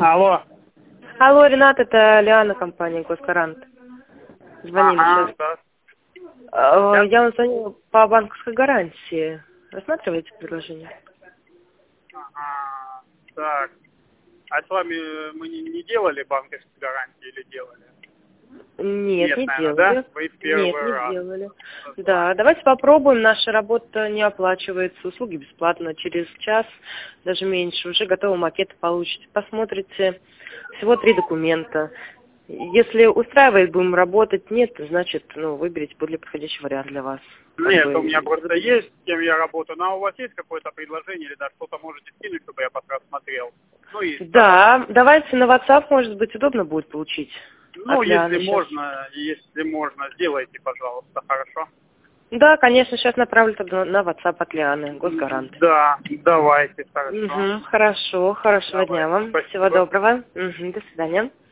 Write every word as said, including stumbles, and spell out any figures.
Алло. Алло, Ренат, это Лиана, компания Госгарант. Звонили Ага, сейчас. да. А, Я вам звонила по банковской гарантии. Рассматриваете предложение? Ага, так. А с вами мы не, не делали банковские гарантии или делали? Нет, Нет, не наверное, делали. да? Вы в первый Нет, не раз. делали. с Да, вами. давайте попробуем. Наша работа не оплачивается, услуги бесплатно. Через час, даже меньше, уже готовый макет получите. Посмотрите. Всего три документа. Если устраивает, будем работать. Нет, значит, ну, выберите более подходящий вариант для вас. Как Нет, бы, у меня просто есть, с кем я работаю. Но у вас есть какое-то предложение или даже что-то можете скинуть, чтобы я пока смотрел? Ну, и Да, давайте на WhatsApp, может быть, удобно будет получить. ну, От если Лианы сейчас. можно, если можно, сделайте, пожалуйста, хорошо? Да, конечно, сейчас направлю тогда на WhatsApp от Лианы, Госгарант. Да, давайте, хорошо. Угу, хорошо, хорошего дня Давайте, вам. Всего спасибо. доброго. Угу, до свидания.